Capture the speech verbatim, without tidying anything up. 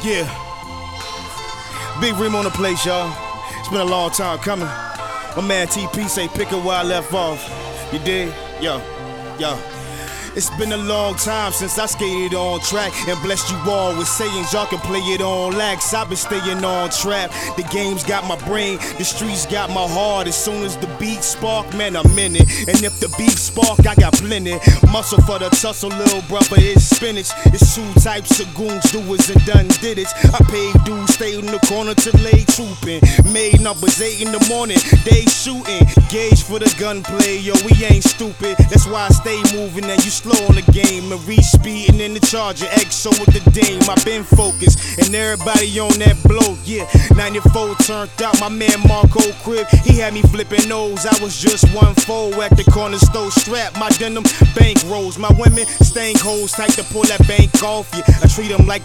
Yeah. Big Rim on the place, y'all. It's been a long time coming. My man T P say pick up where I left off. You dig? Yo, yo. It's been a long time since I skated on track and blessed you all with sayings y'all can play it on lax. I've been staying on trap. The game's got my brain, the streets got my heart. As soon as the beat spark, man, I'm in it. And if the beef spark, I got plenty. Muscle for the tussle, little brother, it's spinach. It's two types of goons, doers and done did it. I paid dues, stayed in the corner till late trooping. Made numbers eight in the morning, they shooting. Gauge for the gunplay, yo, we ain't stupid. That's why I stay moving and you slow on the game. And re-speeding in the Charger, X O with the dame. I been focused and everybody on that blow, yeah. ninety-four turned out, my man Marco Crib, he had me flipping nose. I was just one foe at the corner store strap. My denim bank rolls, my women stank hoes, tight to pull that bank off you. I treat them like